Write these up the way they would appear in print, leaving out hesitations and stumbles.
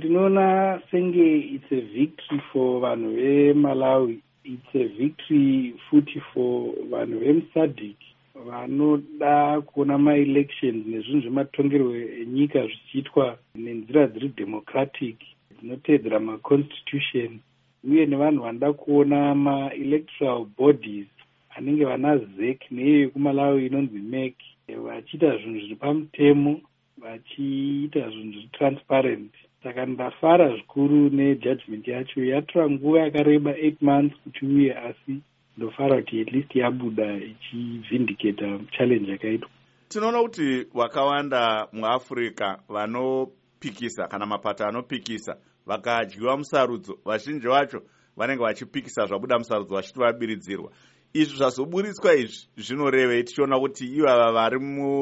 ndinoona senge it's a victory for vanhu veMalawi. It's a victory futi for vanhu vemuSADC vanoda kuona ma-elections nezvinhu zvematongerwo enyika zvichiitwa nenzira dziri democratic dzinotedzera ma-constitution, uye nevanhu vanoda kuona ma-electoral bodies anenge vana ZEC neiyo yekuMalawi inonzi MEC vachiita zvinhu zviri pamutemo, vachiita zvinhu zviri transparent. Saka ndafara zvikuru nejudgment yacho. Yatora nguva yakareba 8 months kuti uye, asi ndofara kuti at least yabuda ichivindicata challenge yakaitwa. Tinoona kuti wakawanda muAfrica vanopikisa kana mapato anopikisa vakadyiwa musarudzo, vazhinji vacho vanenge vachipikisa zvabuda musarudzo vachiti vabiridzirwa. Izvi zvazoburitswa izvi zvinorevei tichiona kuti ivava vari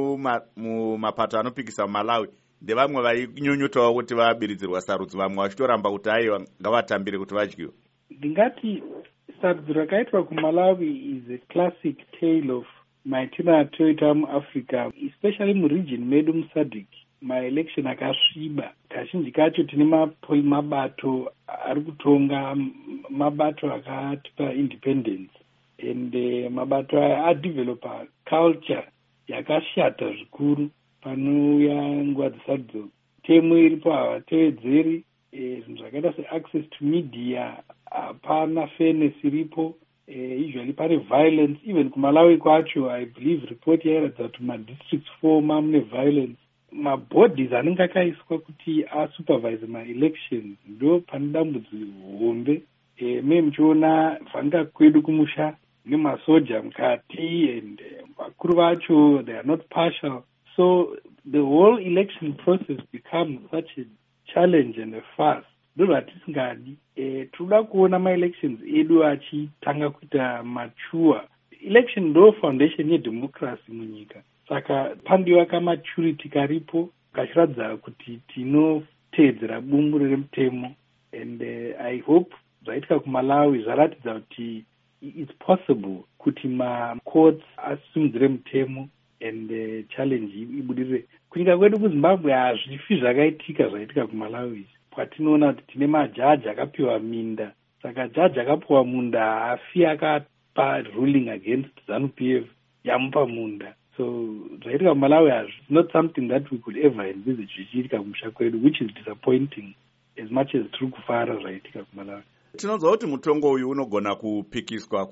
mumapato anopikisa muMalawi ndevamwe vainyonyotawo kuti vabiridzirwa sarudzo, vamwe vachitoramba kuti aiwa ngavatambire kuti vadyiwe? Ndingati sarudzo rakaitwa kuMalawi is a classic tale of maitiro toita muAfrica, especially muregion medu muSADC. Ma-election akasviba, kazhinji kacho tine mabato ari kutonga, mabato akatipa independence, and mabato aya adevelopa culture yakashata zvikuru. Panouya nguva dzesarudzo, temo iripo havatevedzeri, zvinhu zvakaita se-access to media hapana fairness iripo, usually pane violence. Even kuMalawi kwacho, I believe report yairatidza kuti madistricts 4 mamune violence. Mabodies anenge akaiswa kuti asupervise ma-elections ndo pane dambudziko hombe. Me muchiona vhanga kwedu kumusha nemasoja mukati, and vakuru vacho they are not partial. So the whole election process becomes such a challenge and a farce. Ndo zvatisingadi. Tinoda kuona ma-elections edu achitanga kuita mature. Election ndo foundation yedemocracy munyika. Saka pandiwa kamaturity karipo kachiratidza kuti tinotedzera bumburo remutemo, and I hope zvaitika kuMalawi zvaratidza kuti it's possible kuti ma-courts asimudzire mutemo and challenge ibudirire. Kunyika kwedu kuZimbabwe hazvifi zvakaitika zvaitika kuMalawi, kwatinoona kuti tine majaji akapiwa minda. Saka jaji akapiwa munda haafi akapa ruling against ZANU-PF yamupa munda. So zvaitika kuMalawi it's not something that we could ever envisage zvichiitika kumusha kwedu, which is disappointing as much as tiri kufara zvaitika kuMalawi. Tinonzwa kuti mutongo uyu unogona kupikiswa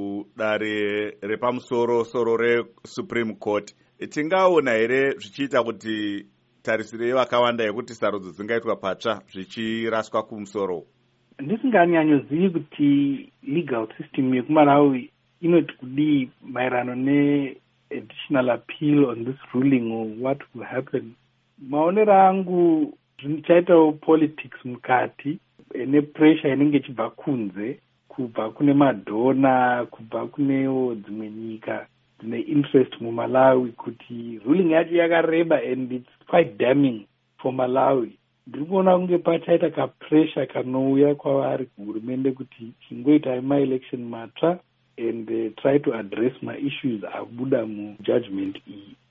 kudare repamusoro-soro reSupreme Court. Tingaona here zvichiita kuti tarisiro vakawanda yekuti sarudzo dzingaitwa patsva zvichiraswa kumusoro? Ndisinganyanyozivi kuti legal system yekuMalawi inoti kudii maererano ne-additional appeal on this ruling or what will happen. Maonero angu zvichaitawo politics mukati, nepressure inenge ichibva kunze, kubva kune madhona, kubva kunewo dzimwe nyika dzine interest muMalawi, kuti ruling yacho yakareba and it's quite damning for Malawi. Ndiri kuona kunge pachaita kapressure kanouya kwavari kuhurumende kuti chingoita ma-election matsva and try to address ma-issues abuda mujudgment iyi.